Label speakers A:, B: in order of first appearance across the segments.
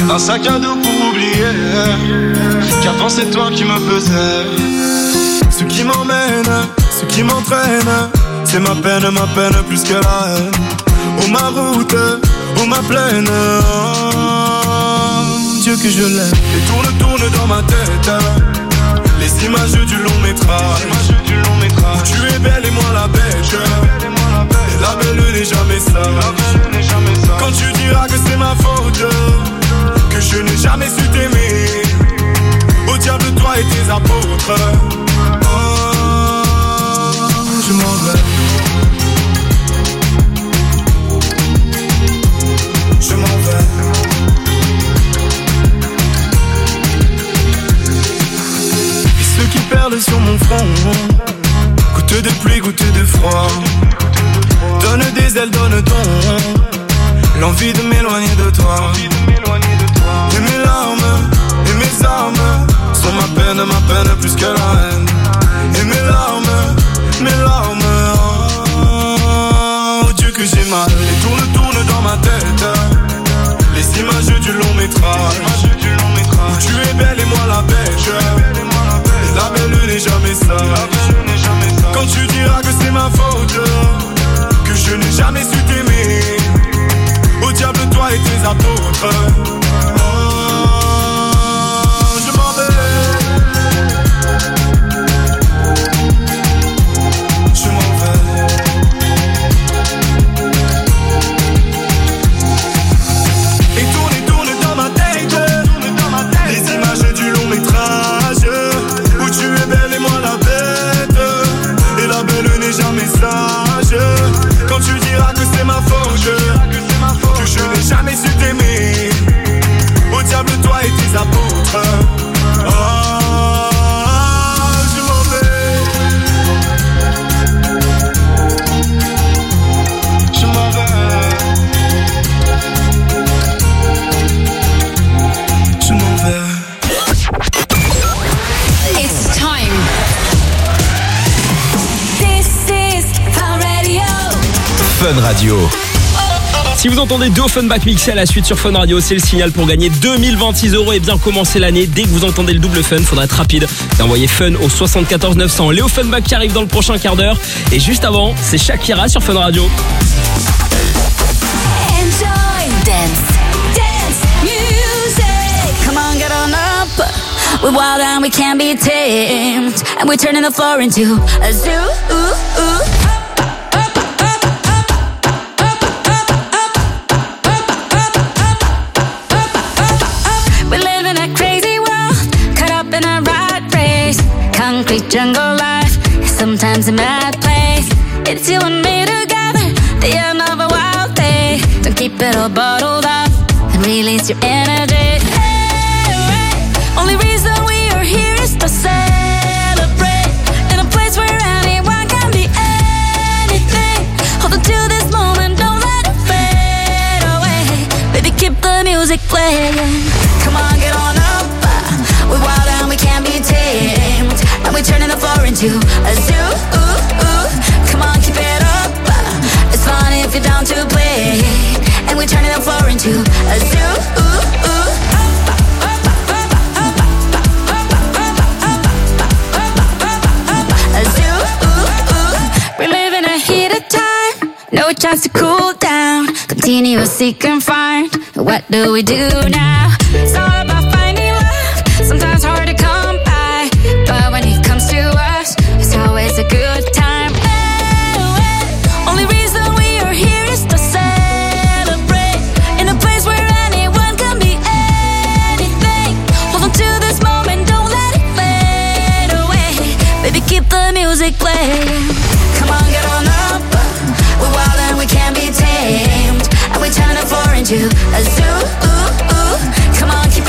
A: Un sac à dos pour oublier qu'avant c'est toi qui me pesais. Ce qui m'emmène, ce qui m'entraîne, c'est ma peine plus que la haine. Oh ma route, oh ma plaine, oh, Dieu que je l'aime. Et tourne dans ma tête les images du long métrage. Où tu es belle et moi la bête. Et la belle n'est jamais sage. Quand tu diras que c'est ma faute, que je n'ai jamais su t'aimer. Au diable toi et tes apôtres. Oh, je m'en vais. Je m'en vais. Et ceux qui perlent sur mon front, goutte de pluie, goutte de froid, donne des ailes, donne ton l'envie de m'éloigner de toi. Et mes larmes, et mes armes sont ma peine plus que la haine. Et mes larmes, oh Dieu que j'ai mal. Et tourne dans ma tête les images du long métrage. Où tu es belle et moi la bête. Et la belle n'est jamais sage. Quand tu diras que c'est ma faute, que je n'ai jamais su t'aimer. Au diable toi et tes apôtres. Je m'en vais. Je m'en vais. Et tourne dans ma tête les images du long métrage. Où tu es belle et moi la bête. Et la belle n'est jamais sage. Quand tu diras que c'est ma faute, que je n'ai jamais su t'aimer. Au diable toi et tes apôtres. Oh, je m'en vais. Je m'en vais. Je m'en vais.
B: It's time. This is Fun Radio.
C: Fun Radio. Si vous entendez deux Offenbach mixés à la suite sur Fun Radio, c'est le signal pour gagner 2026 € et bien commencer l'année. Dès que vous entendez le double fun, faudra être rapide et envoyer Fun au 74 900. Les Offenbach qui arrivent dans le prochain quart d'heure. Et juste avant, c'est Shakira sur Fun Radio.
B: Enjoy dance music. Come on, get on up. We're wild and we can't be tamed, and we're turning the floor into a zoo. We live in a crazy world, caught up in a rat race. Concrete jungle life, sometimes a mad place. It's you and me together, the end of a wild day. Don't keep it all bottled up and release your energy. Only reason we are here is to celebrate. In a place where anyone can be anything. Hold on to this moment, don't let it fade away. Baby, keep the music playing. Come on, get on up. We're wild and we can't be tamed, and we're turning the floor into a zoo. Come on, keep it up. It's fun if you're down to play, and we're turning the floor into a zoo. No chance to cool down, continuously confined. What do we do now? It's all about finding love, sometimes hard to come by, but when it comes to us, it's always a good time. Only reason we are here is to celebrate. In a place where anyone can be anything. Hold on to this moment, don't let it fade away. Baby, keep the music playing. Come on, get on up. We're wild and we can't be tamed, and we turn the floor into a zoo. Come on, keep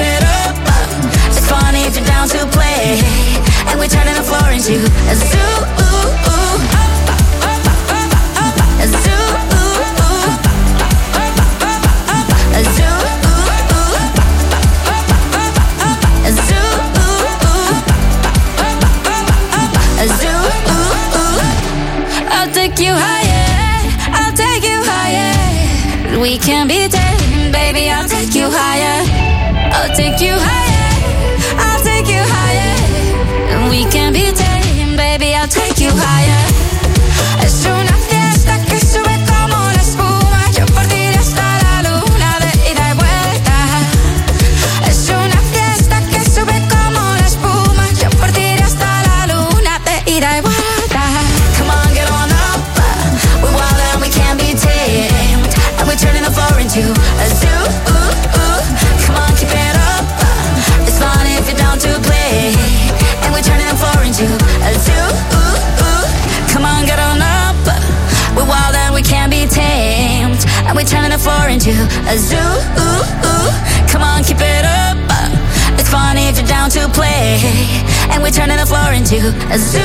B: I'll take you higher, I'll take you higher. And we can be tamed, baby, I'll take you higher. Es una fiesta que sube como la espuma. Yo por ti iré hasta la luna de ida y vuelta. Es una fiesta que sube como la espuma. Yo por ti iré hasta la luna de ida y vuelta. Come on, get on up. We're wild and we can't be tamed. And we're turning the floor into a zoo. Come on, keep it up. It's fun if you're down to play. And we're turning the floor into a zoo. Come on, get on up. We're wild and we can't be tamed. And we're turning the floor into a zoo. Come on, keep it up. It's fun if you're down to play. And we're turning the floor into a zoo.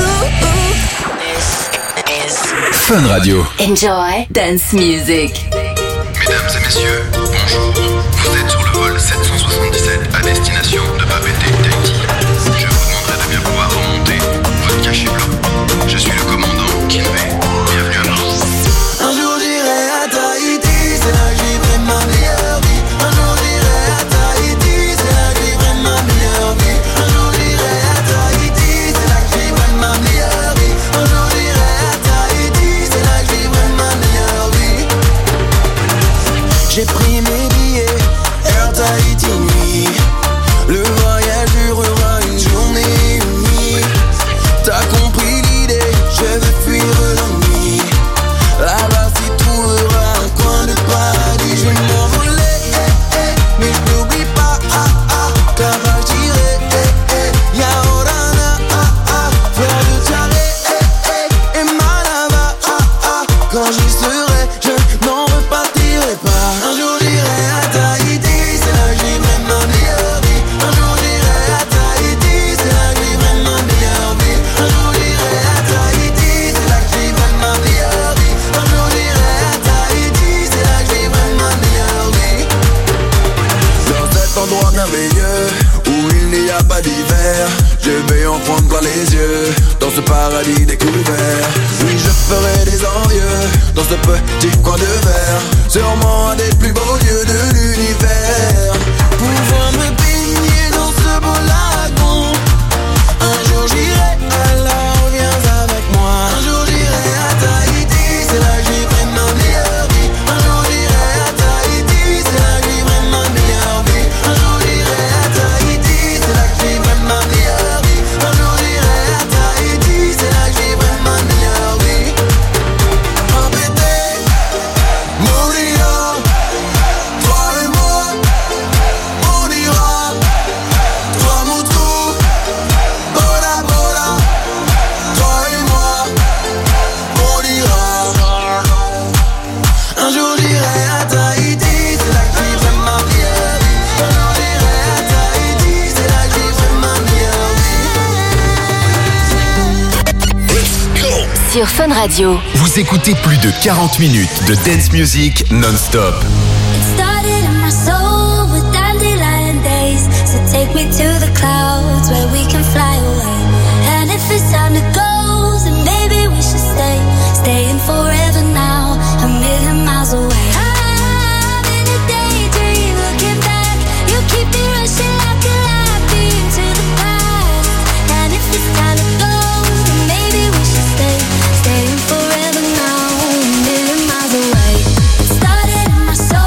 D: This is
E: Fun Radio.
D: Enjoy dance music.
F: Mesdames et messieurs, bonjour. Vous êtes sur le vol 777 à destination de Papeete, Tahiti. Je vous demanderai de bien pouvoir remonter votre cachet blanc. Je suis le commandant Kinvey. Bienvenue à bord.
A: Un jour j'irai à Tahiti, c'est là que vivrai ma meilleure vie. Un jour j'irai à Tahiti, c'est là que vivrai ma meilleure vie. Un jour j'irai à Tahiti, c'est là que vivrai ma meilleure vie. Un jour j'irai à Tahiti, c'est là que vivrai ma meilleure vie. J'ai pris mes billets, Air Tahiti nuit. Le voyage durera une journée, une nuit. T'as compris l'idée, je veux fuir l'ennui. Là-bas s'y trouvera un coin de paradis. Je vais m'envoler, mais je n'oublie pas, là-bas j'irai, Yaorana, faire de Tiare, et Manava, quand j'y serai, je n'en repartirai pas. Un jour j'irai à Tahiti, c'est là que vivrai ma meilleure vie. Un jour j'irai à Tahiti, c'est là que vivrai ma meilleure vie. Un jour j'irai à Tahiti, c'est là que vivrai ma meilleure vie. Un jour j'irai à Tahiti, c'est là que vivrai ma meilleure vie. Dans cet endroit merveilleux où il n'y a pas d'hiver, je vais en prendre plein les yeux dans ce paradis découvert. Oui, je ferai des envieux dans ce petit coin de verre, sûrement un des plus beaux lieux de l'univers. Pouvoir me baigner dans ce beau lagon. Un jour j'irai, alors viens avec moi. Un jour j'irai à Tahiti, c'est là que vivrai ma meilleure vie. Un jour j'irai à Tahiti, c'est là que vivrai ma meilleure vie. Un jour j'irai à Tahiti, c'est là que vivrai ma meilleure vie. Un jour j'irai à Tahiti, c'est là que vivrai ma meilleure vie. Papeete, Moria, toi et moi, on ira. Toi mon trou, Bora Bora, toi et moi, on ira. Un jour j'irai à Tahiti, c'est là que vivrai ma meilleure vie. Un jour j'irai à Tahiti, c'est là que vivrai ma meilleure vie.
D: Sur Fun Radio.
E: Vous écoutez plus de 40 minutes de dance music non-stop.
B: It started in my soul with dandelion days. So take me to the clouds where we can fly away. And if it's time to go, then maybe we should stay. Staying forever now, a million miles away. I'm in a daydream, looking back. You keep me rushing like a light beam to the past. And if it's time to go, then maybe we should stay. Staying forever now, a million miles away. It started in my soul.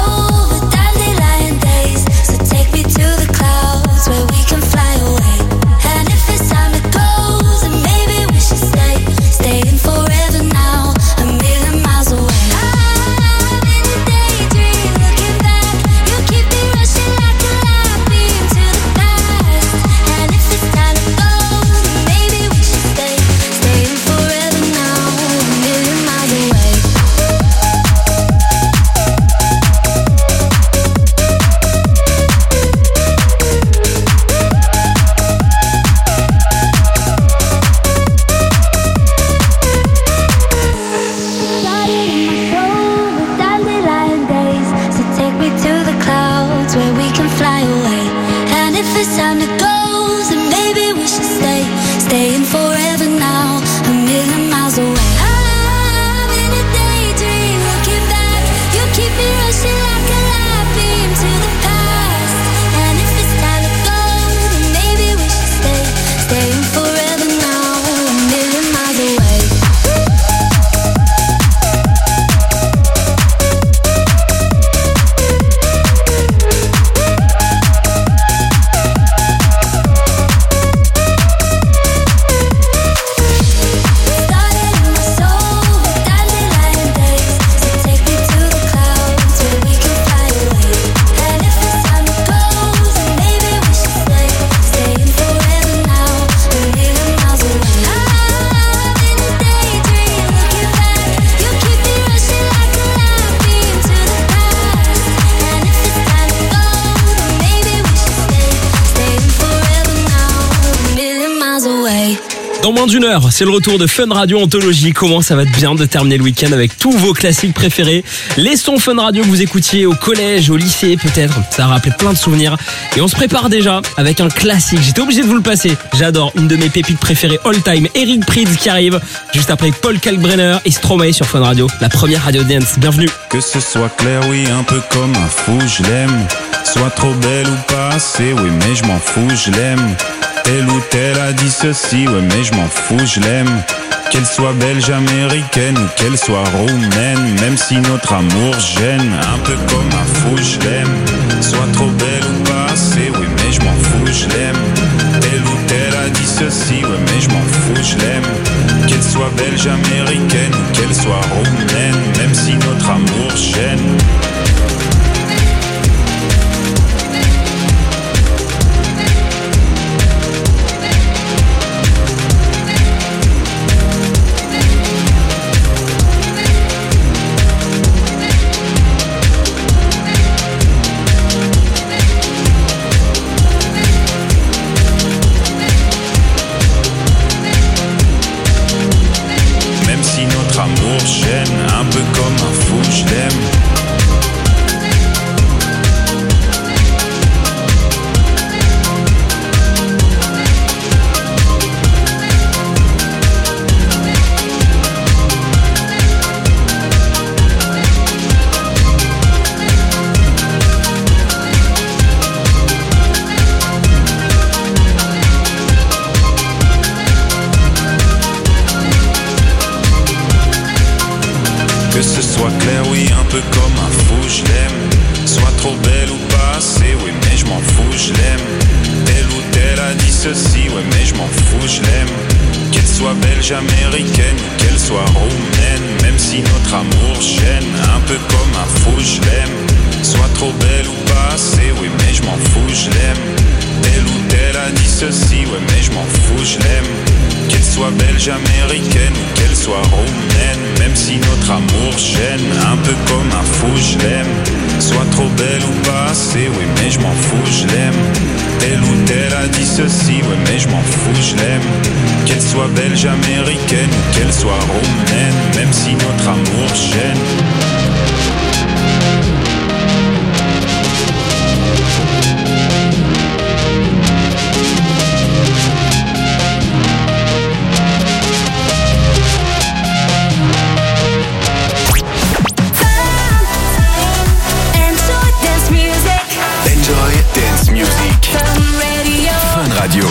C: Dans moins d'une heure, c'est le retour de Fun Radio Anthologie. Comment ça va être bien de terminer le week-end avec tous vos classiques préférés. Les sons Fun Radio que vous écoutiez au collège, au lycée peut-être. Ça a rappelé plein de souvenirs. Et on se prépare déjà avec un classique. J'étais obligé de vous le passer. J'adore, une de mes pépites préférées all time. Eric Prydz qui arrive juste après Paul Kalkbrenner et Stromae sur Fun Radio. La première radio dance. Bienvenue.
G: Que ce soit clair, oui, un peu comme un fou, je l'aime. Soit trop belle ou pas assez, oui, mais je m'en fous, je l'aime. Telle ou telle a dit ceci, ouais, mais je m'en fous, je l'aime. Qu'elle soit belge, américaine ou qu'elle soit roumaine, même si notre amour gêne, un peu comme un fou, je l'aime. Soit trop belle ou pas assez, oui, mais je m'en fous, je l'aime. Telle ou telle a dit ceci, ouais, mais je m'en fous, je l'aime. Qu'elle soit belge, américaine ou qu'elle soit roumaine, même si notre amour gêne. Un peu comme un fou, je l'aime. Que ce soit clair, oui, un peu comme un fou, je l'aime. Soit trop belle ou pas assez, oui, mais je m'en fous, je l'aime. Telle ou telle a dit ceci, ouais, mais je m'en fous, je l'aime. Qu'elle soit belge, américaine ou qu'elle soit roumaine, même si notre amour gêne, un peu comme un fou, je l'aime. Soit trop belle ou pas assez, oui, mais je m'en fous, je l'aime. Telle ou telle a dit ceci, ouais, mais je m'en fous, je l'aime. Qu'elle soit belge, américaine ou qu'elle soit roumaine, même si notre amour gêne, un peu comme un fou, je l'aime. Soit trop belle ou pas assez, oui, mais je m'en fous, je l'aime. Telle ou telle a dit ceci, ouais, mais je m'en fous, je l'aime. Qu'elle soit belge, américaine ou qu'elle soit roumaine, même si notre amour gêne.
E: Dance Music. Fun Radio.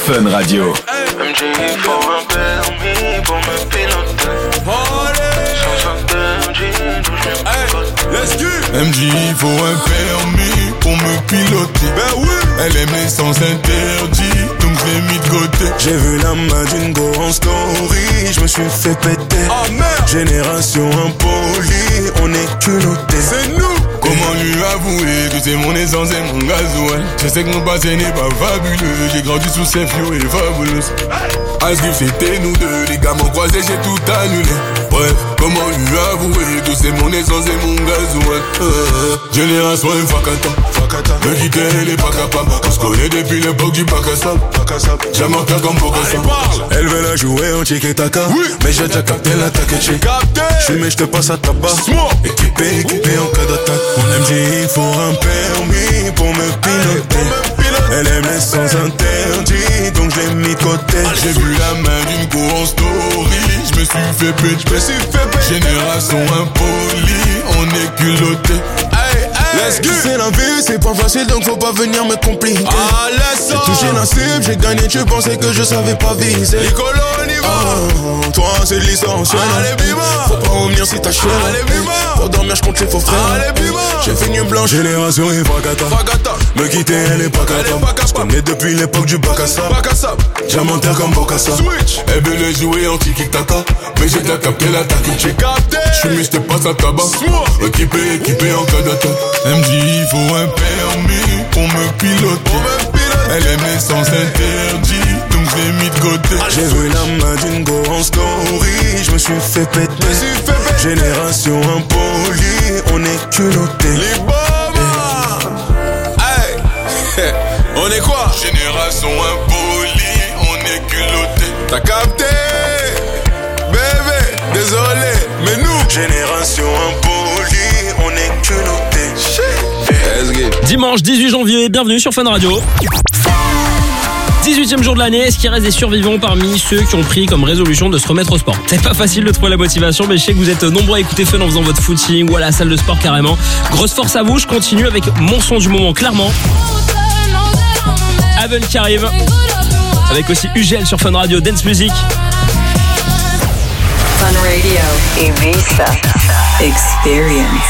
E: Fun Radio.
A: MJ, il faut un permis pour me piloter. MJ, il faut un permis pour me piloter. Ben oui. Elle aime les sens interdits, donc je l'ai mis de côté. J'ai vu la main d'une go en story, je me suis fait péter. Oh merde. Génération impolie, on est culotté. C'est nous. Comment lui avouer que c'est mon essence et mon gasoil? Je sais que mon passé n'est pas fabuleux, j'ai grandi sous ces flots et fabulous. Asgif c'était nous deux, les gars m'ont croisé, j'ai tout annulé. Bref, comment lui avouer que c'est mon essence et mon gasoil? Génération Fakata, me quitter elle est pas capable. On se connaît depuis l'époque du bac à sable. J'aime en faire comme Bocassa. Elle veut la jouer en tiki-taka, oui. Mais j'ai déjà capté l'attaque et j'ai capté. J'fume, j'te passe à tabac. Équipé en cas d'attaque. Mon MJ, il faut un permis pour me piloter. Elle aime les sens interdits, donc je l'ai mis de côté. J'ai vu la main d'une go en story, je me suis fait péter. Génération impolie, on est culotté. C'est la vie, c'est pas facile, donc faut pas venir me compliquer. J'ai touché la cible, j'ai gagné, tu pensais que je savais pas viser. Toi c'est de l'essentiel. Faut pas revenir si t'as cher. Pour dormir je compte les faux frères. J'ai fait nuit blanche, génération et Fakata. Me quitter elle est pas capable. Je connais depuis l'époque du bac à sable. J'aime en terre comme Bocassa. Elle veut le jouer en tiki-taka, mais j'ai déjà capté l'attaque. J'ai capté. J'fume, j'te passe à tabac. Équipé en cas d'attaque. MJ, il faut un permis pour me piloter. Elle aime les sens interdits, donc je l'ai mis de côté. J'ai vu la main d'une go en story, je me suis fait péter. Génération impolie, on est culotté. Les bombes. Hey. On est quoi? Génération impolie, on est culotté. T'as capté? Bébé, désolé, mais nous, génération impolie, on est culotté.
C: Dimanche 18 janvier, bienvenue sur Fun Radio. 18e jour de l'année, est-ce qu'il reste des survivants parmi ceux qui ont pris comme résolution de se remettre au sport? C'est pas facile de trouver la motivation, mais je sais que vous êtes nombreux à écouter Fun en faisant votre footing ou à la salle de sport carrément. Grosse force à vous, je continue avec mon son du moment, clairement. Aven qui arrive, avec aussi UGL sur Fun Radio, Dance Music.
D: Fun Radio, Ibiza Experience.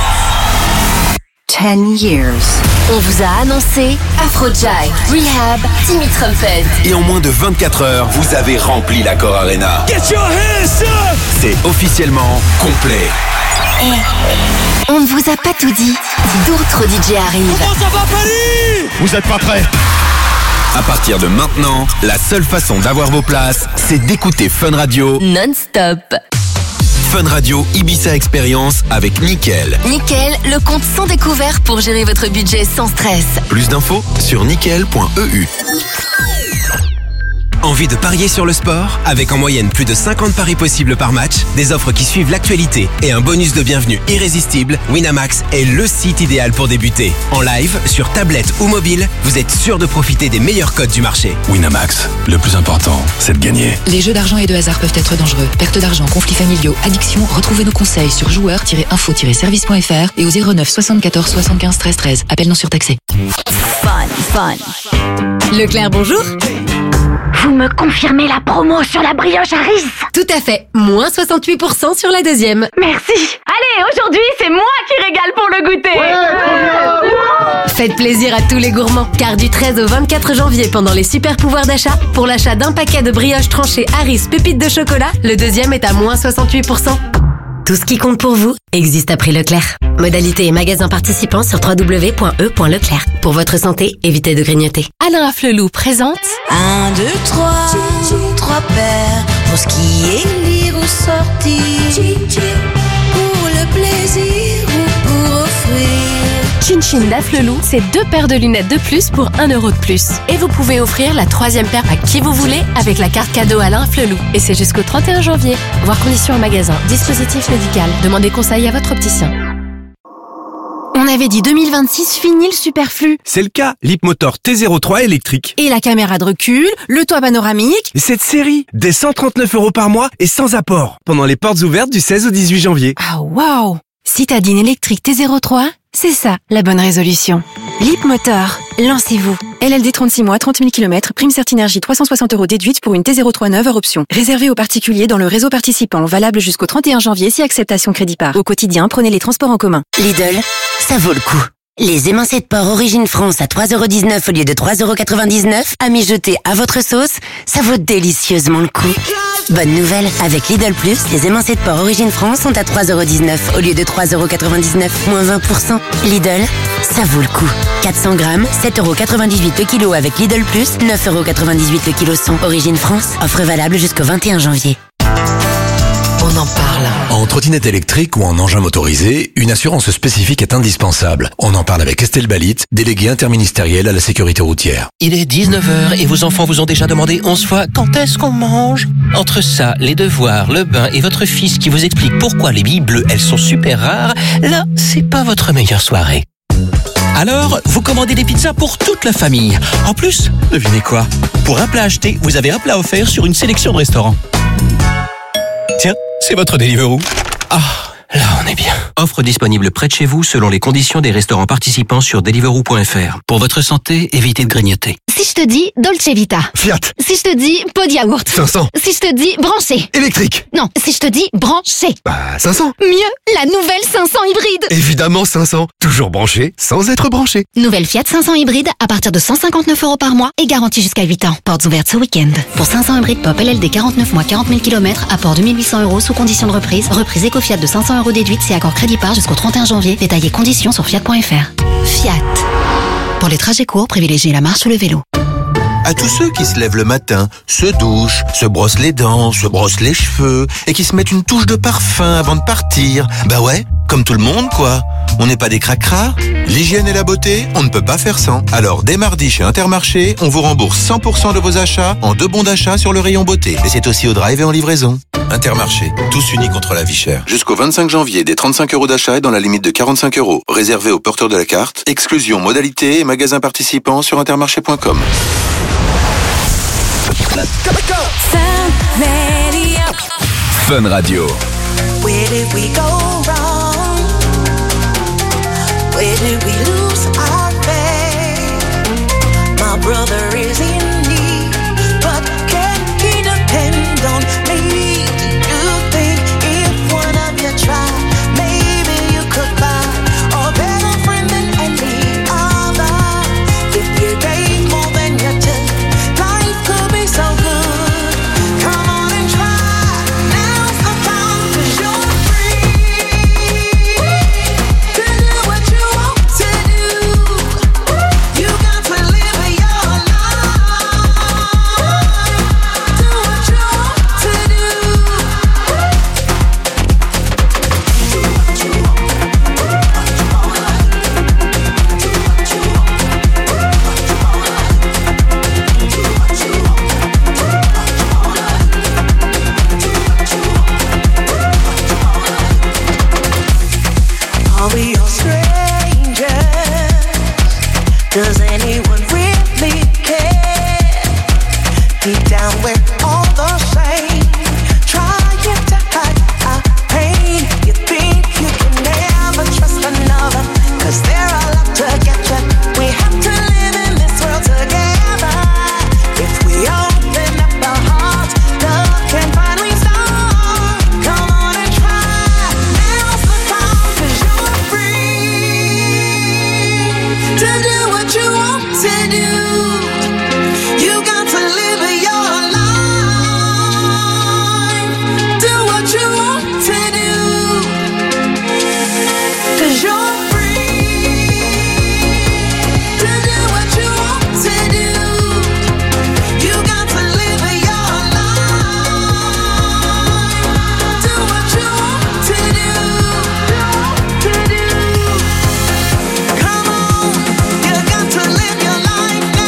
D: 10 years. On vous a annoncé Afrojack, Rehab, Timmy Trumpet.
E: Et en moins de 24 heures, vous avez rempli l'Accor Arena.
C: Get your hands up!
E: C'est officiellement complet.
D: On ne vous a pas tout dit. D'autres DJ arrivent.
C: Comment ça va, Paris?
E: Vous êtes pas prêts? À partir de maintenant, la seule façon d'avoir vos places, c'est d'écouter Fun Radio
D: non-stop.
E: Fun Radio Ibiza Experience avec Nickel.
D: Nickel, le compte sans découvert pour gérer votre budget sans stress.
E: Plus d'infos sur nickel.eu. Envie de parier sur le sport? Avec en moyenne plus de 50 paris possibles par match, des offres qui suivent l'actualité et un bonus de bienvenue irrésistible, Winamax est le site idéal pour débuter. En live, sur tablette ou mobile, vous êtes sûr de profiter des meilleurs codes du marché.
H: Winamax, le plus important, c'est de gagner.
I: Les jeux d'argent et de hasard peuvent être dangereux. Perte d'argent, conflits familiaux, addiction. Retrouvez nos conseils sur joueurs-info-service.fr et au 09 74 75 13 13. Appel non surtaxé.
D: Fun. Leclerc, bonjour.
J: Vous me confirmez la promo sur la brioche Harris?
D: Tout à fait. Moins 68% sur la deuxième.
J: Merci. Allez, aujourd'hui, c'est moi qui régale pour le goûter.
D: Faites plaisir à tous les gourmands, car du 13 au 24 janvier, pendant les super pouvoirs d'achat, pour l'achat d'un paquet de brioches tranchées Harris pépites de chocolat, le deuxième est à moins 68%. Tout ce qui compte pour vous existe à prix Leclerc. Modalité et magasins participants sur www.e.leclerc. Pour votre santé, évitez de grignoter.
K: Alain Afflelou présente
L: 1, 2, 3, 3 paires pour ce qui est lire ou sortir, pour le plaisir ou pour offrir.
K: Chin Chin d'Afflelou, c'est 2 paires de lunettes de plus pour 1 euro de plus. Et vous pouvez offrir la 3e paire à qui vous voulez avec la carte cadeau Alain Afflelou. Et c'est jusqu'au 31 janvier. Voir conditions en magasin. Dispositif médical. Demandez conseil à votre opticien.
M: On avait dit 2026, fini le superflu.
N: C'est le cas, l'Hipmotor T03 électrique.
M: Et la caméra de recul, le toit panoramique.
N: Et cette série, dès 139 € par mois et sans apport. Pendant les portes ouvertes du 16 au 18 janvier.
M: Ah waouh! Si t'as dit une électrique T03, c'est ça la bonne résolution. Leap Motor, lancez-vous. LLD 36 mois, 30 000 km, prime Certinergie 360 € déduite pour une T039 hors option. Réservé aux particuliers dans le réseau participant, valable jusqu'au 31 janvier si acceptation crédit par. Au quotidien, prenez les transports en commun.
O: Lidl, ça vaut le coup. Les émincés de porc Origine France à 3,19 € au lieu de 3,99 € à mijoter à votre sauce, ça vaut délicieusement le coup. Bonne nouvelle, avec Lidl Plus, les émincés de porc Origine France sont à 3,19 € au lieu de 3,99 €, moins 20%. Lidl, ça vaut le coup. 400 grammes, 7,98 € le kilo avec Lidl Plus, 9,98 € le kilo son. Origine France, offre valable jusqu'au 21 janvier.
P: On en parle.
H: En trottinette électrique ou en engin motorisé, une assurance spécifique est indispensable. On en parle avec Estelle Balit, déléguée interministérielle à la sécurité routière.
Q: Il est 19h et vos enfants vous ont déjà demandé 11 fois quand est-ce qu'on mange. Entre ça, les devoirs, le bain et votre fils qui vous explique pourquoi les billes bleues, elles sont super rares, là, c'est pas votre meilleure soirée. Alors, vous commandez des pizzas pour toute la famille. En plus, devinez quoi? Pour un plat acheté, vous avez un plat offert sur une sélection de restaurants. Tiens, c'est votre Deliveroo. Ah, là on est bien. Offre disponible près de chez vous selon les conditions des restaurants participants sur deliveroo.fr. Pour votre santé, évitez de grignoter.
R: Si je te dis Dolce Vita.
N: Fiat.
R: Si je te dis pot de yaourt.
N: 500.
R: Si je te dis branché.
N: Électrique.
R: Non, si je te dis branché.
N: 500.
R: Mieux, la nouvelle 500 hybride.
N: Évidemment 500. Toujours branché, sans être branché.
R: Nouvelle Fiat 500 hybride à partir de 159 € par mois et garantie jusqu'à 8 ans. Portes ouvertes ce week-end. Pour 500 hybride pop LLD 49 mois 40 000 km, apport 2800 € sous condition de reprise. Reprise éco-Fiat de 500 € déduite si accord crédit par jusqu'au 31 janvier. Détaillés conditions sur fiat.fr. Fiat. Pour les trajets courts, privilégiez la marche ou le vélo.
S: À tous ceux qui se lèvent le matin, se douchent, se brossent les dents, se brossent les cheveux et qui se mettent une touche de parfum avant de partir. Bah ouais, comme tout le monde quoi. On n'est pas des cracras. L'hygiène et la beauté, on ne peut pas faire sans. Alors dès mardi chez Intermarché, on vous rembourse 100% de vos achats en 2 bons d'achat sur le rayon beauté. Et c'est aussi au drive et en livraison. Intermarché, tous unis contre la vie chère. Jusqu'au 25 janvier, des 35 € d'achat et dans la limite de 45 €. Réservé aux porteurs de la carte. Exclusion, modalité et magasins participants sur intermarché.com.
E: Fun Radio.
L: Where did we go wrong? Where did we lose our faith? My brother is in need, but can he depend on me? You think if one of you tried, maybe you could find a better friend than any other? If you gave more than you took, life could be so good. Come on and try. Now's the time 'cause you're free to do what you want to do. You got to live your life. Do what you want to do. Are we all strangers? Does anyone really care? Deep down we're all the same, trying to hide our pain. You think you can never trust another, 'cause they're all out to get you. We have to live in this world together. If we open up our hearts, love can finally start. Come on and try. Now's the time 'cause you're free to do what you want to do. You got to live your life. Do what you want to do. 'Cause you're free to do what you want to do. You got to live your life. Do what you want to do. Come on, you got to live your life now.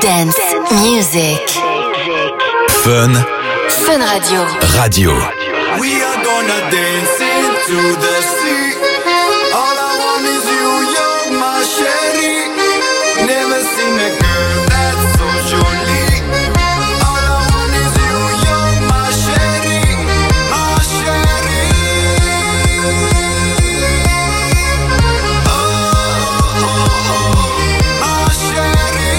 D: Dance music.
H: Fun
D: Radio.
A: We are gonna dance into the sea. All I want is you, you're my chérie. Never seen a girl that's so jolie. All I want is you, you're my chérie, my chérie. Oh, oh, oh, my chérie.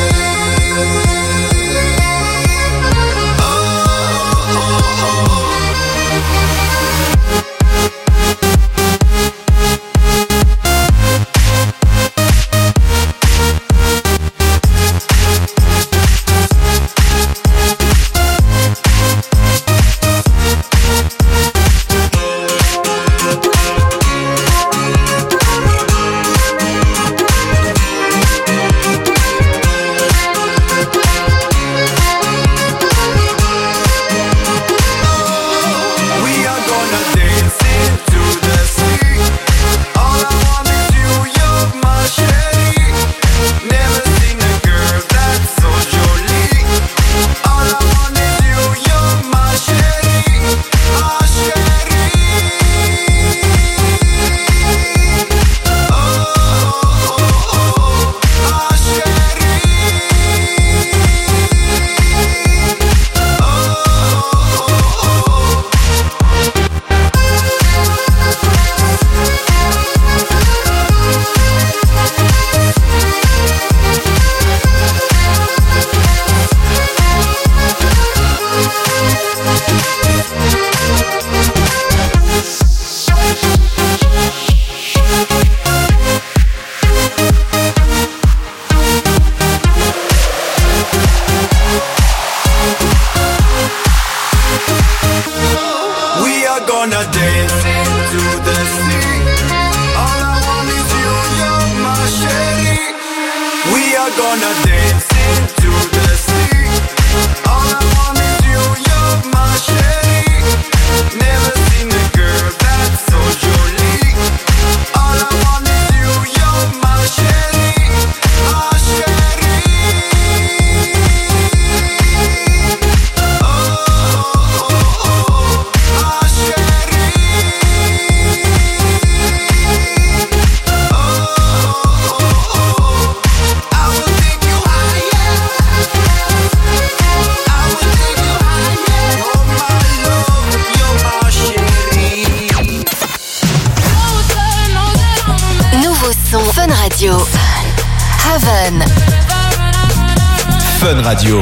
H: Fun Radio.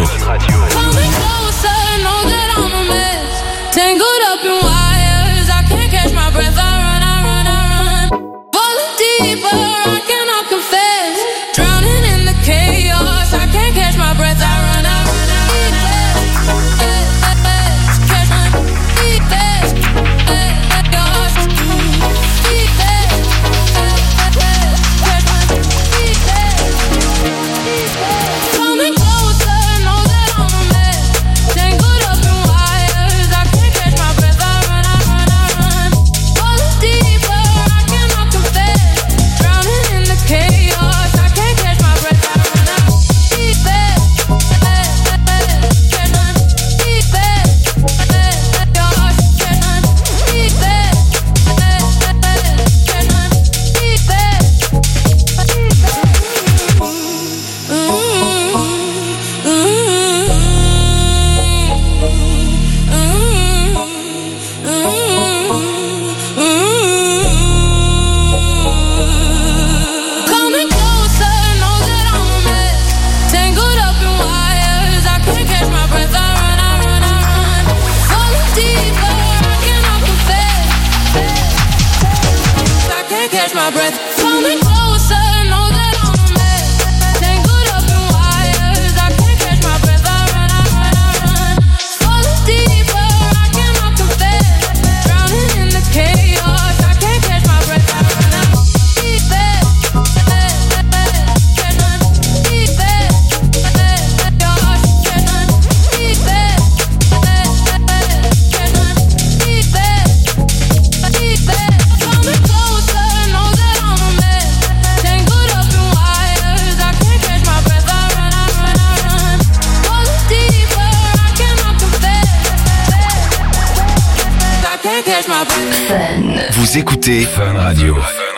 B: catch my breath.
E: Vous écoutez Fun Radio.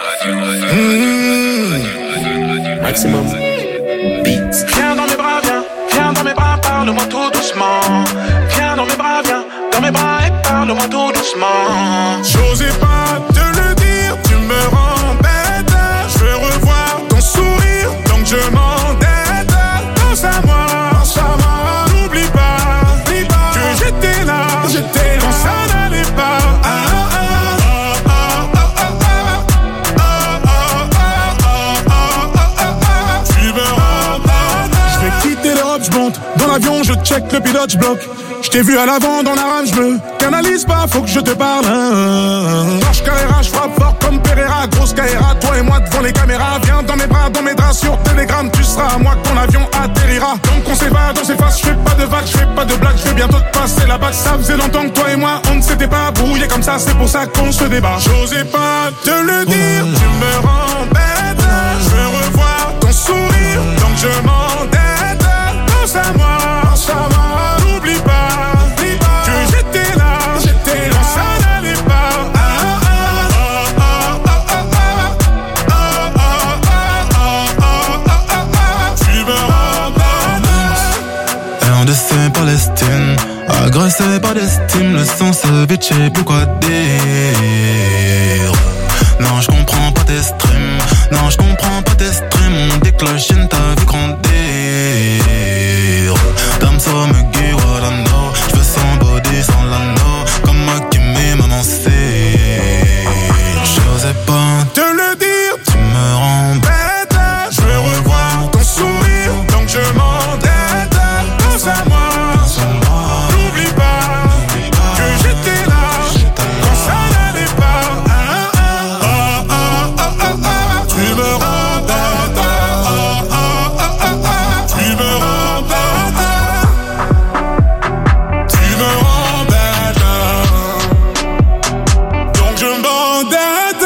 C: Maximum.
A: Viens dans mes bras, parle-moi tout doucement. Viens dans mes bras et parle-moi tout doucement. J'osais pas te le dire, tu me rends bête. Je veux revoir ton sourire, donc je m'endette. Pense à moi, n'oublie pas que j'étais là quand ça n'allait pas. Dans l'avion, je check le pilote, je bloque. Je t'ai vu à l'avant dans la rame, je me canalise pas, faut que je te parle. Marche Carrera, je frappe fort comme Pereira. Grosse Carrera, toi et moi devant les caméras. Viens dans mes bras, sur Telegram. Tu seras à moi que ton avion atterrira. Donc on s'évade, on s'efface, je fais pas de vagues, je fais pas de blagues. Je vais bientôt te passer la bague. Ça faisait longtemps que toi et moi, on ne s'était pas brouillé comme ça. C'est pour ça qu'on se débat. J'osais pas te le dire, tu me rends bête. Je veux revoir ton sourire, donc je m'endette. Pense à moi, n'oublie pas que j'étais là quand ça n'allait pas. Tu me rends
T: RDC Palestine, agressé par l'estime, le sang se bitché, plus quoi dire. Non, je comprends pas tes streams, non, je comprends pas tes streams. On déclenche une t'as vu grandir. Comme ça me guide, what I know. Je veux sans body, sans l'anneau. Comme moi qui m'aime annoncer. J'osais pas
A: te le dire,
T: tu me rends
A: bête. Je veux revoir ton sourire, donc je m'endette. Pense à moi, n'oublie pas que j'étais là quand ça n'allait pas. Tu me rends bête. Tu me rends bête. Tu me rends bête. Donc je m'endette.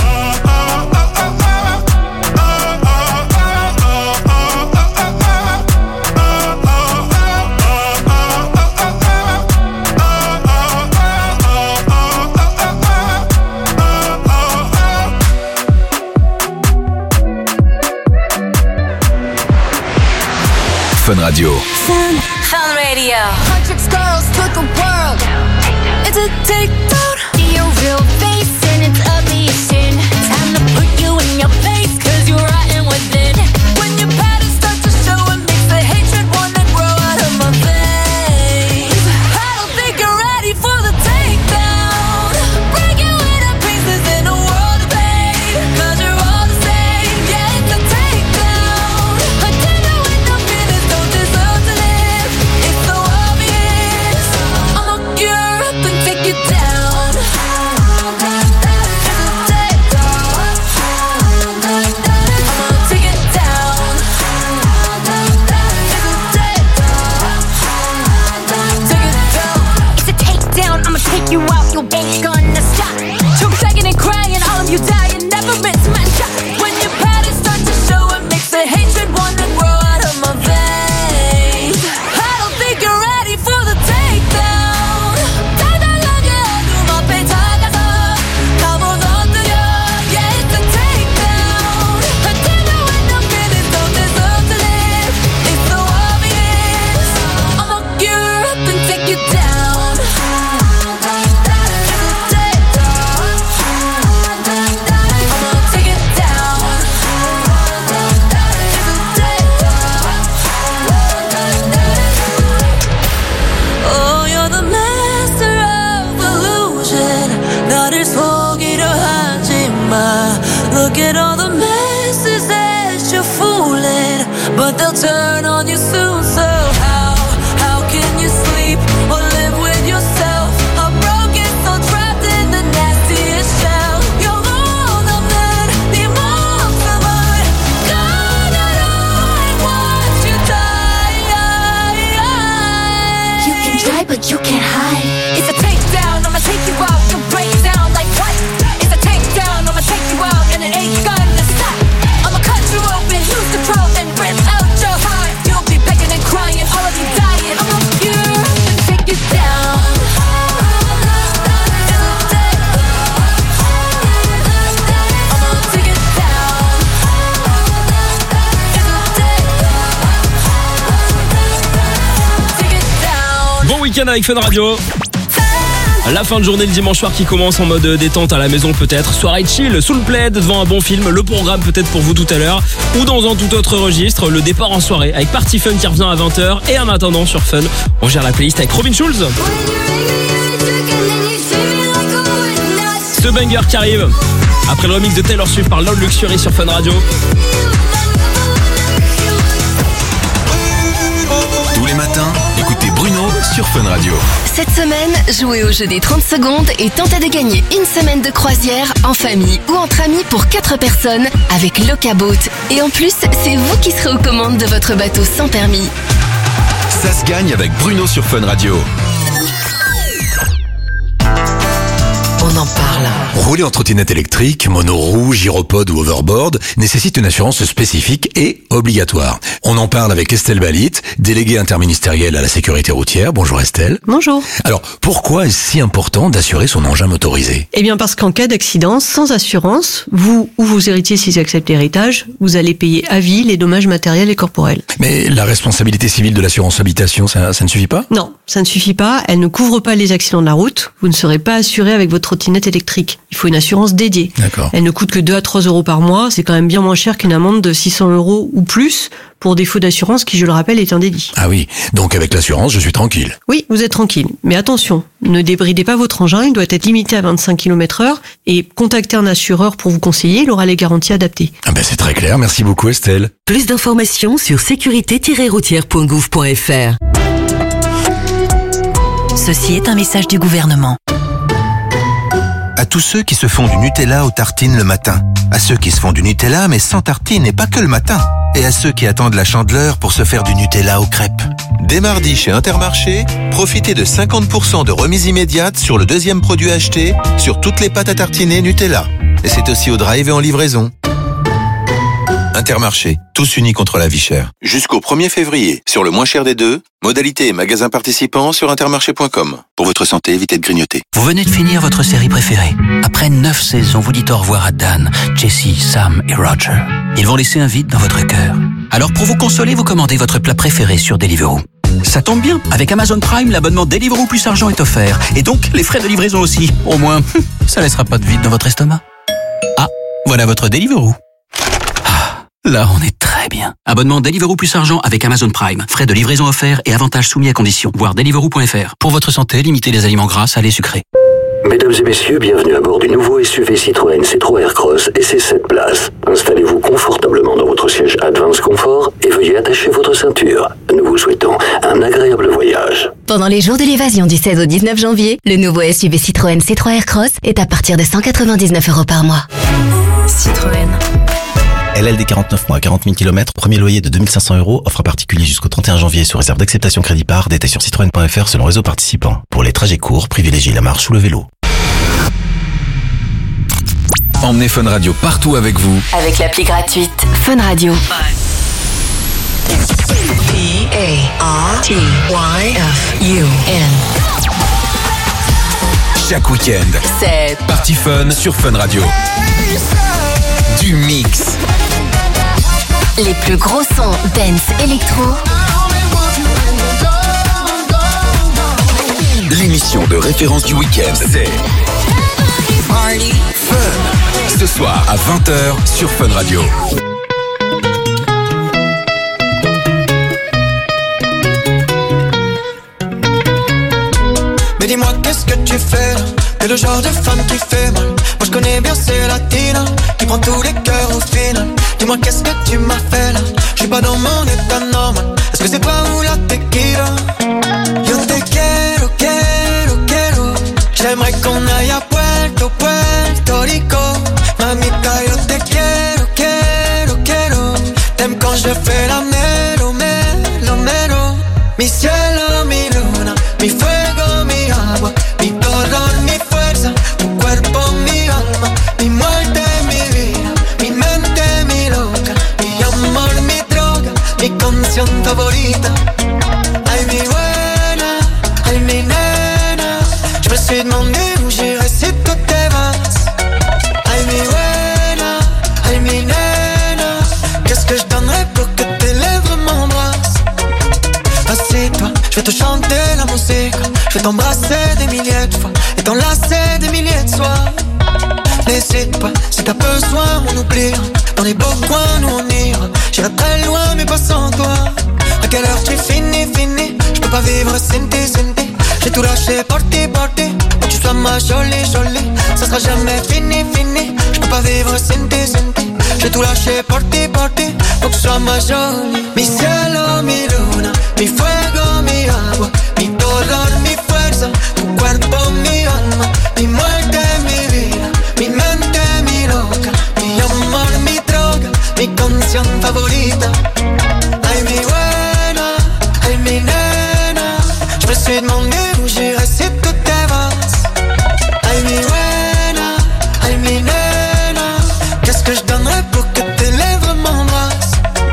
E: Fun Radio.
B: Fun Radio. Matrix girls took a world. It's a takedown. See your real face and it's ugly as sin. Time to put you in your place, cause you're rotten within. When your patterns start to show and makes the hatred wanna grow out of my veins. I don't think you're ready for the takedown. Break you into pieces in a world of pain. Cause you're all the same, yeah, it's a takedown. I didn't know when the feelings don't deserve to live. It's so obvious. I'ma gear up and take you down. Take you out, you ain't gonna stop. Choke begging and crying, all of you dying, never miss my shot. When your patterns start to show, it makes the hatred wanna grow out of my veins. I don't think you're ready for the takedown. 달달하게 어둠 앞에 다가서 가보던 뜨려, yeah, it's a takedown. I didn't know when the feelings don't deserve to live. It's so obvious. I'ma gear up and take you down. Look at all the messes that you're fooling, but they'll turn on you soon. So how can you sleep or live with yourself? A broken soul trapped in the nastiest shell. You're all the man, the monster. God, I don't want you die. You can try, but you can't hide. It's a takedown. I'ma take you out. You'll break down like what? It's a takedown. I'ma take you out, and it ain't gonna stop. I'ma cut you open, lose control, and rip out your heart. You'll be begging and crying, all of you dying. I'ma gear up and take you down. It's a
C: week-end avec Fun Radio. La fin de journée le dimanche soir qui commence en mode détente à la maison peut-être. Soirée chill, sous le plaid, devant un bon film. Le programme peut-être pour vous tout à l'heure. Ou dans un tout autre registre, le départ en soirée avec Party Fun qui revient à 20h. Et en attendant sur Fun, on gère la playlist avec Robin Schulz. Ce banger qui arrive après le remix de Taylor Swift par Loud Luxury sur Fun Radio.
E: Tous les matins, écoutez Bruno sur Fun Radio.
D: Cette semaine, jouez au jeu des 30 secondes et tentez de gagner une semaine de croisière en famille ou entre amis pour 4 personnes avec Locaboat. Et en plus, c'est vous qui serez aux commandes de votre bateau sans permis.
E: Ça se gagne avec Bruno sur Fun Radio.
P: On en parle.
H: Rouler en trottinette électrique, monoroue, gyropode ou overboard nécessite une assurance spécifique et obligatoire. On en parle avec Estelle Balit, déléguée interministérielle à la sécurité routière. Bonjour Estelle.
U: Bonjour.
H: Alors, pourquoi est-ce si important d'assurer son engin motorisé ?
U: Eh bien parce qu'en cas d'accident, sans assurance, vous ou vos héritiers s'ils acceptent l'héritage, vous allez payer à vie les dommages matériels et corporels.
H: Mais la responsabilité civile de l'assurance habitation, ça ne suffit pas ?
U: Non, ça ne suffit pas. Elle ne couvre pas les accidents de la route. Vous ne serez pas assuré avec votre trottinette électrique. Il faut une assurance dédiée.
H: D'accord.
U: Elle ne coûte que 2 à 3 euros par mois. C'est quand même bien moins cher qu'une amende de 600 euros ou plus pour défaut d'assurance qui, je le rappelle, est un délit.
H: Ah oui, donc avec l'assurance, je suis tranquille.
U: Oui, vous êtes tranquille. Mais attention, ne débridez pas votre engin. Il doit être limité à 25 km/h et contactez un assureur pour vous conseiller. Il aura les garanties adaptées.
H: Ah ben c'est très clair. Merci beaucoup Estelle.
V: Plus d'informations sur sécurité-routière.gouv.fr. Ceci est un message du gouvernement.
S: À tous ceux qui se font du Nutella aux tartines le matin. À ceux qui se font du Nutella mais sans tartines et pas que le matin. Et à ceux qui attendent la Chandeleur pour se faire du Nutella aux crêpes. Dès mardi chez Intermarché, profitez de 50% de remise immédiate sur le deuxième produit acheté sur toutes les pâtes à tartiner Nutella. Et c'est aussi au drive et en livraison. Intermarché, tous unis contre la vie chère. Jusqu'au 1er février, sur le moins cher des deux, modalités et magasins participants sur intermarché.com. Pour votre santé, évitez de grignoter.
Q: Vous venez de finir votre série préférée. Après 9 saisons, vous dites au revoir à Dan, Jessie, Sam et Roger. Ils vont laisser un vide dans votre cœur. Alors pour vous consoler, vous commandez votre plat préféré sur Deliveroo. Ça tombe bien, avec Amazon Prime, l'abonnement Deliveroo plus argent est offert. Et donc, les frais de livraison aussi. Au moins, ça laissera pas de vide dans votre estomac. Ah, voilà votre Deliveroo. Là, on est très bien. Abonnement Deliveroo plus argent avec Amazon Prime. Frais de livraison offerts et avantages soumis à conditions. Voir Deliveroo.fr. Pour votre santé, limitez les aliments gras, salés, sucrés.
W: Mesdames et messieurs, bienvenue à bord du nouveau SUV Citroën C3 Aircross et ses 7 places. Installez-vous confortablement dans votre siège Advance Confort et veuillez attacher votre ceinture. Nous vous souhaitons un agréable voyage.
R: Pendant les jours de l'évasion du 16 au 19 janvier, le nouveau SUV Citroën C3 Aircross est à partir de 199 € par mois.
V: Citroën.
X: LLD 49 mois, 40 000 km, premier loyer de 2500 €, offre particulier jusqu'au 31 janvier sous réserve d'acceptation crédit par, détail sur citroën.fr selon réseau participant. Pour les trajets courts, privilégiez la marche ou le vélo.
E: Emmenez Fun Radio partout avec vous.
D: Avec l'appli gratuite Fun Radio.
V: PARTYFUN.
E: Chaque week-end,
D: C'est
E: Party Fun sur Fun Radio. Du mix.
D: les plus gros sons dance électro.
E: L'émission de référence du week-end, c'est Party Fun. Ce soir à 20h sur Fun Radio.
A: Mais dis-moi qu'est-ce que tu fais là? T'es le genre de femme qui fait mal. Moi je connais bien ces latinas qui prend tous les cœurs au final. Dis-moi qu'est-ce que tu m'as fait là? Je suis pas dans mon état normal. Est-ce que c'est toi ou la tequila? Yo te quiero, quiero, quiero. J'aimerais qu'on aille à Puerto, Puerto Rico. Mamita, yo te quiero, quiero, quiero. T'aimes quand je fais la melo, melo, melo. Mi cielo, mi luna, mi fuego, mi agua, mi dolor, mi fuerza, tu cuerpo, mi alma, mi muerte, mi vida, mi mente, mi loca, mi amor, mi droga, mi canción favorita. Ay, mi buena, ay, mi nena, je me suis demandé où j'irais si tout te vas. Ay, mi buena, ay, mi nena, qu'est-ce que je donnerais pour que tes lèvres m'embrassent? Assieds-toi, je
L: vais te chanter la musique. Je vais t'embrasser des milliers de fois et t'enlacer des milliers de soirs. N'hésite pas, si t'as besoin on oubliera. Dans les beaux coins nous on ira. J'irai très loin mais pas sans toi. À quelle heure tu finis? Je peux pas vivre sans tes. J'ai tout lâché pour que tu sois ma jolie. Ça sera jamais fini. Je peux pas vivre sans tes. J'ai tout lâché pour que tu sois ma jolie. Mi cielo, mi luna, mi fuego, mi agua, mi dolor, mi fuerza, tu cuerpo, mi alma, mi muerte, mi vida, mi mente, mi loca, mi amor, mi droga, mi canción favorita. Ay, mi buena, ay, mi nena. Je me suis demandé où j'irais si tout t'efface. Ay, mi buena, ay, mi nena. Qu'est-ce que je donnerais pour que tes lèvres m'embrassent?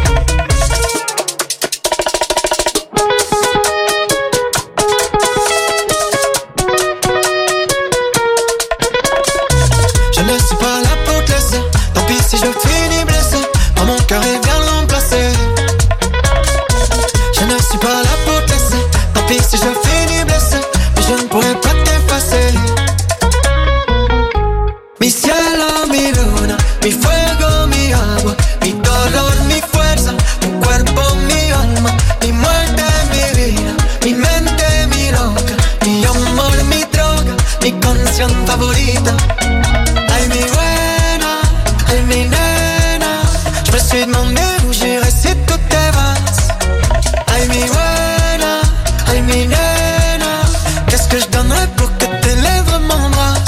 L: Je ne suis pas là pour te laisser. Tant pis si je finis blessé. Dans mon cœur il vient l'emplacer. Je ne suis pas là pour te laisser. Tant pis si je finis blessé. Mais je ne pourrai pas t'effacer. Mi cielo, mi luna, mi fuego, mi agua, mi dolor, mi fuerza, tu cuerpo, mi alma, mi muerte, mi vida, mi mente, mi loca, mi amor, mi droga, mi canción favorita. Ay, mi buena, ay, mi nena. Je me suis demandé où j'irais si tout t'efface. Ay, mi buena, ay, mi nena. Qu'est-ce que je donnerais pour que tes lèvres m'embrassent?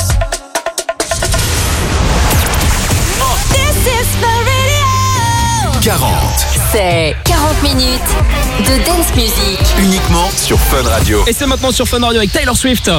B: This is the radio.
E: 40.
D: C'est 40 minutes de dance music.
E: Uniquement sur Fun Radio.
C: Et c'est maintenant sur Fun Radio avec Taylor Swift.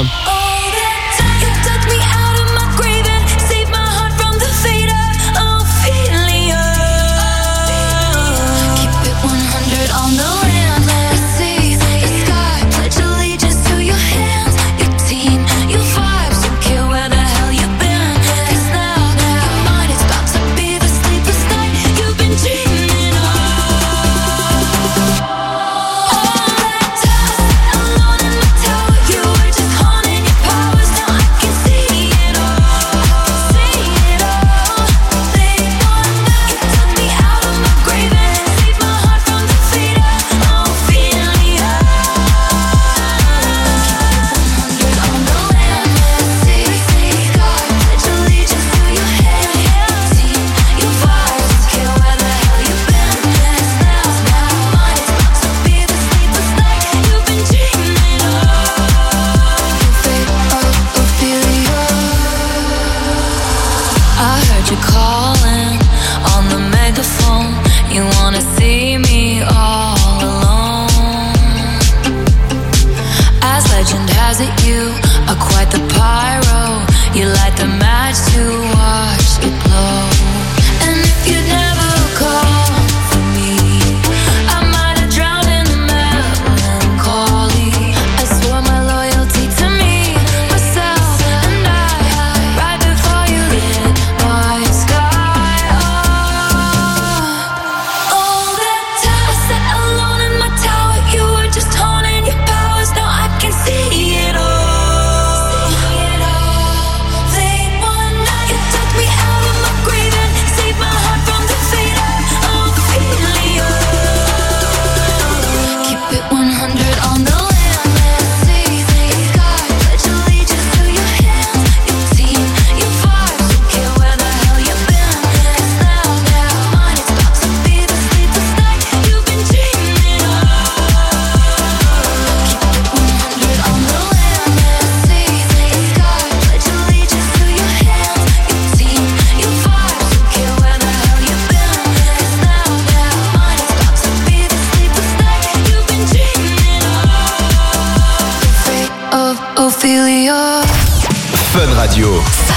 E: Fun Radio.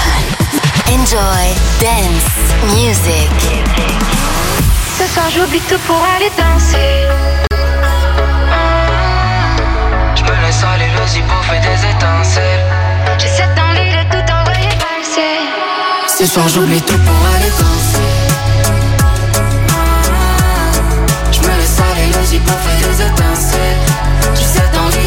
D: Enjoy dance music.
B: Ce soir j'oublie tout pour aller danser.
F: Je me laisse aller, vas-y pour faire des étincelles.
B: J'ai cette envie de tout envoyer valser.
L: Ce soir j'oublie tout pour aller danser. Je me laisse aller, vas-y pour faire des étincelles. J'ai cette envie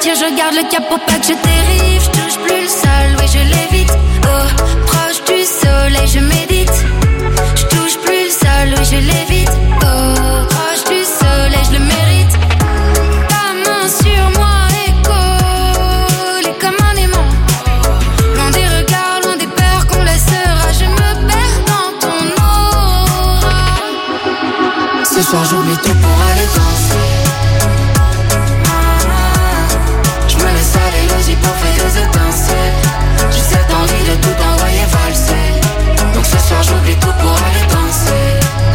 B: tire, je garde le cap pour pas que je dérive. Je touche plus le sol, oui je l'évite. Oh, proche du soleil, je médite. Je touche plus le sol, oui je l'évite. Oh, proche du soleil, je le mérite. Ta main sur moi est collée comme un aimant. Loin des regards, loin des peurs qu'on laissera. Je me perds dans ton aura.
F: Ce soir j'oublie tout pour aller danser. Je me laisse aller, l'osier pour faire des étincelles. J'ai cette envie de tout envoyer valser. Donc ce soir j'oublie tout pour aller danser.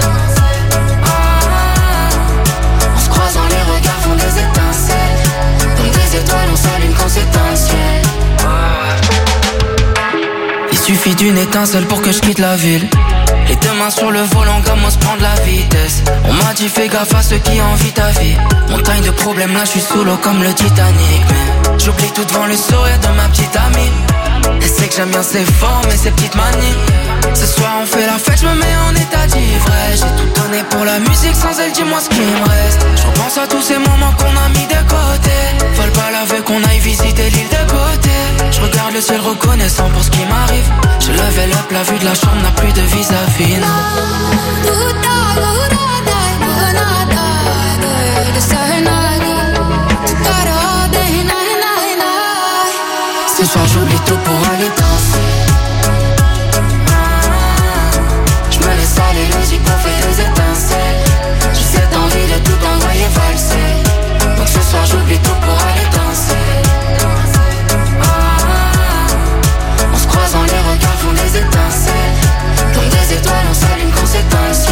F: On se croise dans les regards, font des étincelles. Comme des étoiles, on s'allume quand c'est un ciel. Il suffit d'une étincelle pour que je quitte la ville. Les deux mains sur le volant, commence à prendre la vitesse. On m'a dit fais gaffe à ceux qui envient ta vie. Montagne de problèmes, là je suis sous l'eau comme le Titanic. Mais j'oublie tout devant le sourire de ma petite amie. Elle sait que j'aime bien ses formes et ses petites manies. Ce soir on fait la fête, je me mets en état d'ivresse. J'ai tout donné pour la musique, sans elle dis-moi ce qui me reste. Je repense à tous ces moments qu'on a mis de côté. Vole pas la veille qu'on aille visiter l'île de côté. Je regarde le ciel reconnaissant pour ce qui m'arrive. Je level up, la vue de la chambre n'a plus de vis-à-vis. Ce soir j'oublie tout pour aller danser. Je me laisse aller, le zip pour faire des étincelles. J'ai cette envie de tout envoyer valser. Donc ce soir j'oublie tout pour aller danser. On se croise dans les regards, font des étincelles. Comme des étoiles, on s'allume quand c'est un ciel.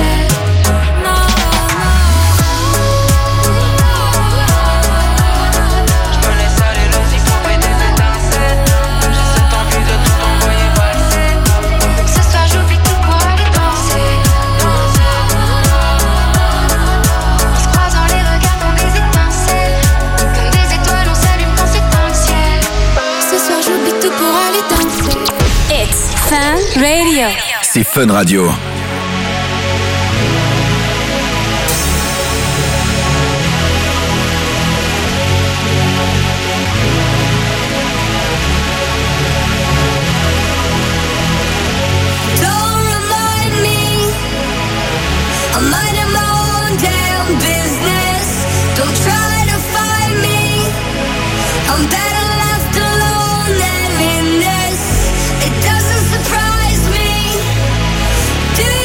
B: Fun Radio.
H: C'est Fun Radio.
B: Do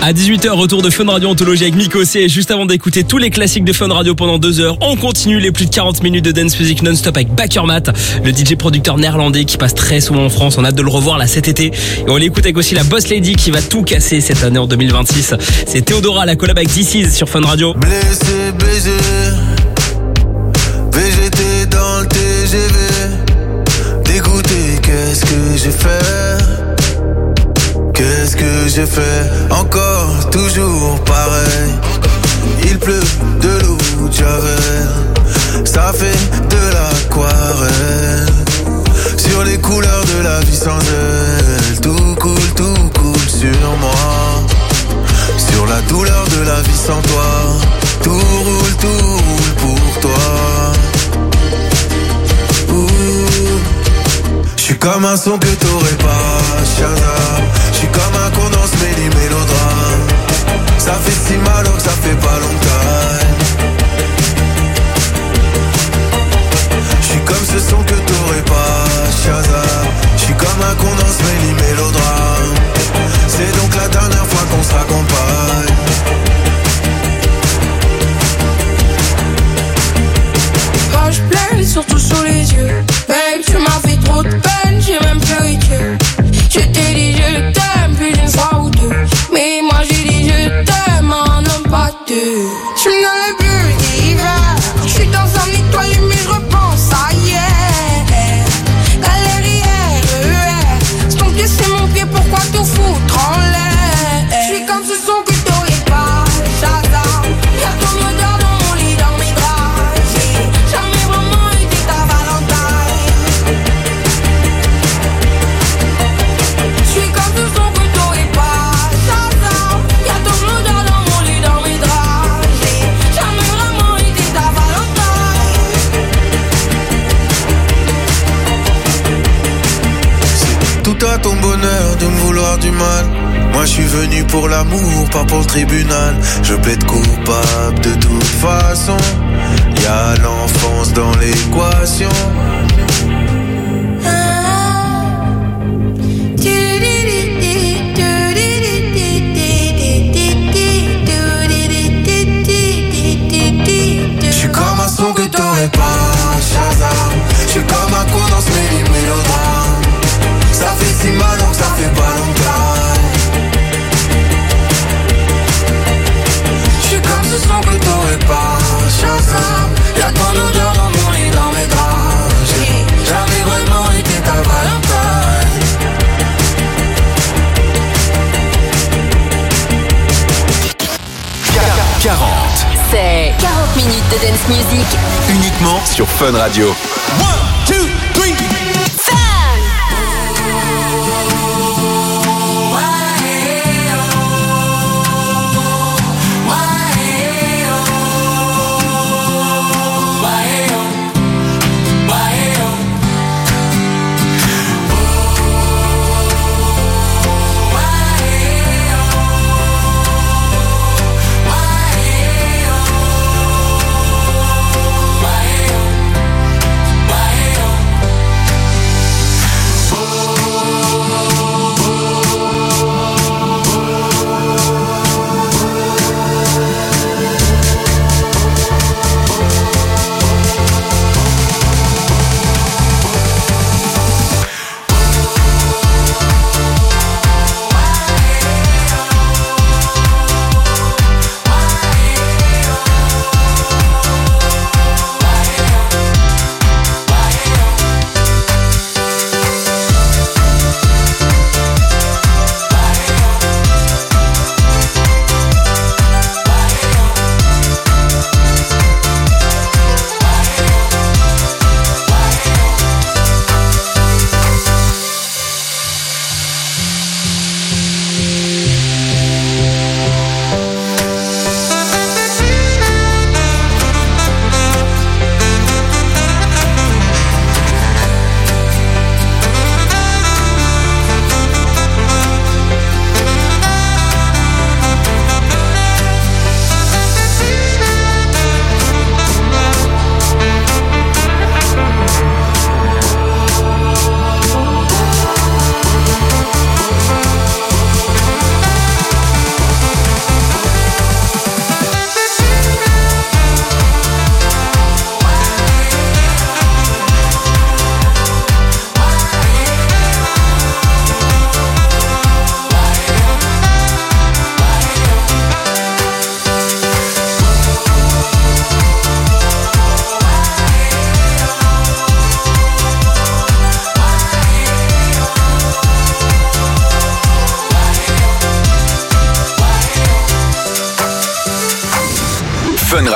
C: À 18h, retour de Fun Radio Anthologie avec Miko C. Et juste avant d'écouter tous les classiques de Fun Radio pendant 2 heures, on continue les plus de 40 minutes de dance music non-stop avec Bakermat, le DJ producteur néerlandais qui passe très souvent en France. On a hâte de le revoir là cet été. Et on l'écoute avec aussi la Boss Lady qui va tout casser cette année en 2026. C'est Théodora, la collab avec This Is sur Fun Radio.
A: Blessé, baisé, VGT dans le TGV. Dégoûté, qu'est-ce que j'ai fait? Qu'est-ce que j'ai fait? Encore, toujours pareil. Il pleut de l'eau de Javel. Ça fait de l'aquarelle. Sur les couleurs de la vie sans elle. Tout coule sur moi. Sur la douleur de la vie sans toi. Tout roule pour toi. J'suis comme un son que t'aurais pas, Shazam. J'suis comme un condensé mélodrame. Ça fait si mal alors que ça fait pas longtemps. J'suis comme ce son que t'aurais pas, Shazam. J'suis comme un condensé mélodrame. C'est donc la dernière fois qu'on se raccompagne.
G: Moi j'plaise surtout sous les yeux. Babe, tu m'as fait trop de peine, j'ai même pleuré que je t'ai dit je t'aime plus d'une fois ou deux. Mais moi j'ai dit je t'aime en homme pas deux. J'suis dans les bulles d'hiver, j'suis dans un étoile mais j'repense à hier. Galérière, c'est ton pied c'est mon pied, pourquoi tout foutre en l'air? J'suis comme ce son que t'aurais pas, Shazam. Y'a ton odeur dans mon lit, dans mes draps. J'ai jamais vraiment été ta Valentine. J'suis comme ce son que t'aurais pas, Shazam. Y'a ton odeur dans mon lit, dans mes draps. J'ai jamais vraiment été ta Valentine.
A: C'est tout à ton bonheur de me vouloir du mal. Moi je suis venu pour l'amour, pas pour le tribunal. Je plaide coupable de toute façon. Y'a l'enfance dans l'équation. J'suis comme un son que t'aurais pas, Shazam. J'suis comme un condensé mélodrame. Ça fait si mal donc ça fait pas longtemps. J'suis comme ce son que t'aurais pas, Shazam. Y'a ton odeur dans mon lit, dans mes draps. J'ai jamais vraiment été ta Valentine.
E: 40.
D: C'est 40 minutes de dance music.
E: Uniquement sur Fun Radio.
A: 1, 2, 3.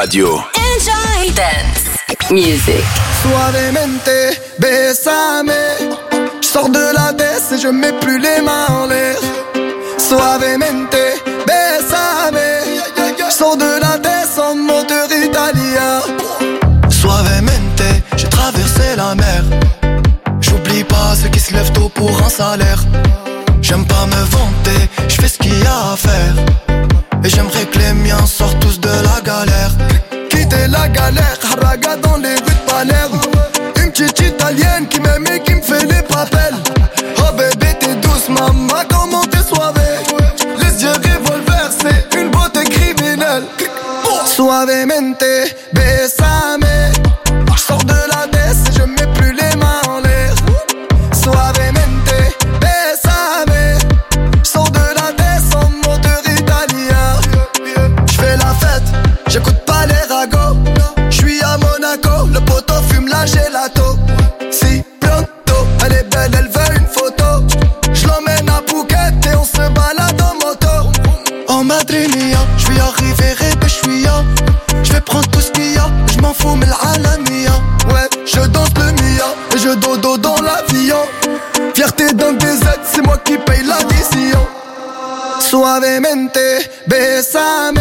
H: Radio.
V: Enjoy dance music.
I: Suavemente, besame. Je sors de la baisse et je mets plus les mains en l'air. Suavemente, besame. Je sors de la baisse en moteur italien.
J: Suavemente, j'ai traversé la mer. J'oublie pas ceux qui se lèvent tôt pour un salaire. J'aime pas me vanter, je fais ce qu'il y a à faire. Et j'aimerais que les miens sortent tous de la galère.
I: Quitter la galère, haraga dans les rues de Palerme. Une petite italienne qui m'aime et qui me fait les papels. Oh bébé t'es douce maman, comment t'es soivée. Les yeux revolver, c'est une beauté criminelle. Suavemente, besame. Je sors de la baisse et je mets plus les mains en l'air. Suavemente, besame. Je sors de la baisse en moteur italien. Je fais la fête, j'écoute pas les ragots. Je suis à Monaco, le poteau fume la gelato. Si bientôt, elle est belle, elle veut une photo. Je l'emmène à Phuket et on se balade en moto.
J: En Madrinia, je vais arriver répéchouia. Je vais prendre tout ce qu'il y a, je m'en fous mais l'Alamia.
I: Ouais, je danse le Mia et je dodo dans l'avion. Fierté d'un DZ, c'est moi qui paye l'addition. Suavemente, besame.